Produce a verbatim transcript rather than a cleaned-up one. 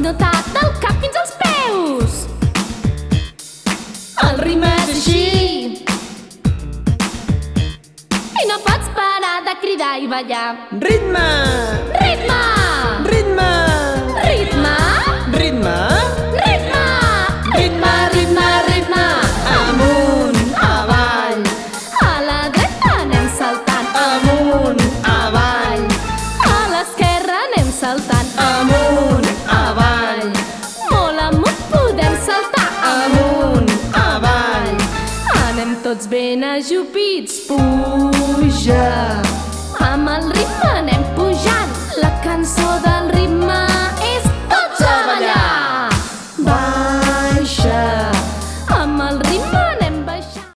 notat del cap fins als peus. El ritme és així i no pots parar de cridar i ballar. Ritme! Ritme! Ritme! Ritme! Ritme! Ritme! Ritme, ritme, ritme! Amunt, avall, A la dreta anem saltant, amunt, avall, a l'esquerra anem saltant, amunt, avall, molt amunt podem saltar, amunt, avall. anem tots ben ajupits. Puja, amb el ritme anem pujant, la cançó de